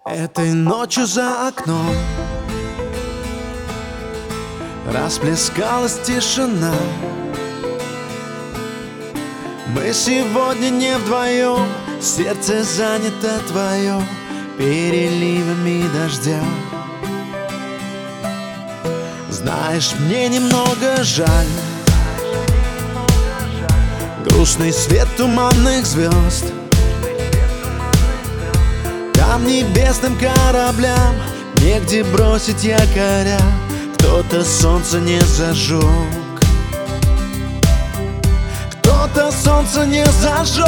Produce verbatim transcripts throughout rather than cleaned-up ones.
Этой ночью за окном расплескалась тишина. Мы сегодня не вдвоем, сердце занято твое переливами дождя. Знаешь, мне немного жаль грустный свет туманных звезд. Там небесным кораблям негде бросить якоря, кто-то солнце не зажег, кто-то солнце не зажег.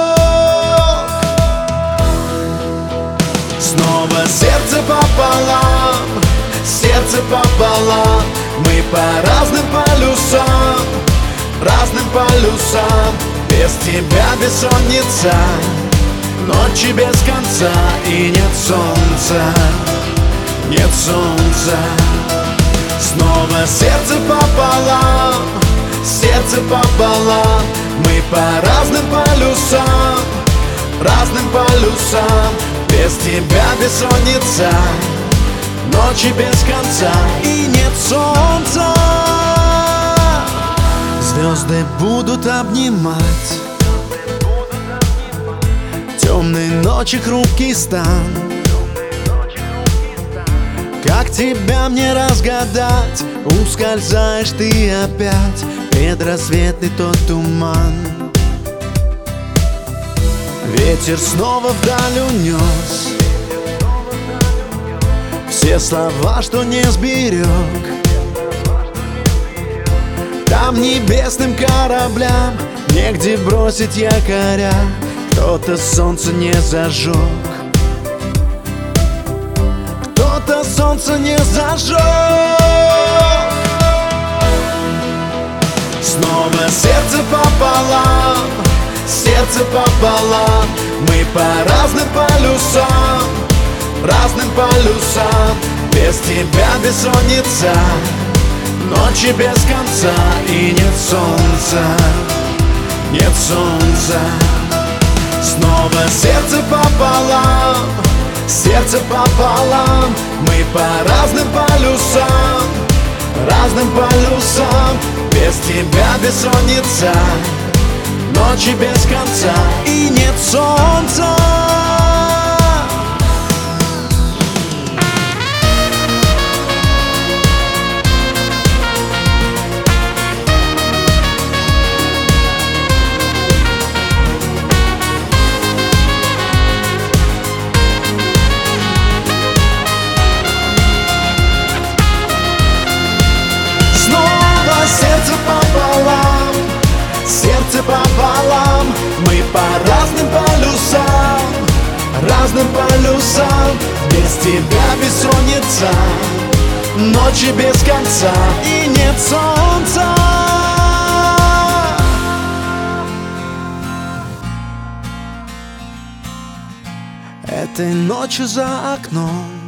Снова сердце пополам, сердце пополам. Мы по разным полюсам, разным полюсам. Без тебя бессонница, ночи без конца. И нет солнца, нет солнца. Снова сердце пополам, сердце пополам. Мы по разным полюсам, разным полюсам. Без тебя бессонница, ночи без конца. И нет солнца. Звезды будут обнимать темной ночи хрупкий стан. Как тебя мне разгадать? Ускользаешь ты опять, предрассветный тот туман. Ветер снова вдаль унес все слова, что не сберег. Там небесным кораблям негде бросить якоря, кто-то солнце не зажег, кто-то солнце не зажег. Снова сердце пополам, сердце пополам. Мы по разным полюсам, разным полюсам. Без тебя бессонница, ночи без конца. И нет солнца, нет солнца. Снова сердце пополам, сердце пополам. Мы по разным полюсам, разным полюсам. Без тебя бессонница, ночи без конца. И нет солнца. Сердце пополам, сердце пополам. Мы по разным полюсам, разным полюсам. Без тебя бессонница, ночи без конца. И нет солнца. Этой ночью за окном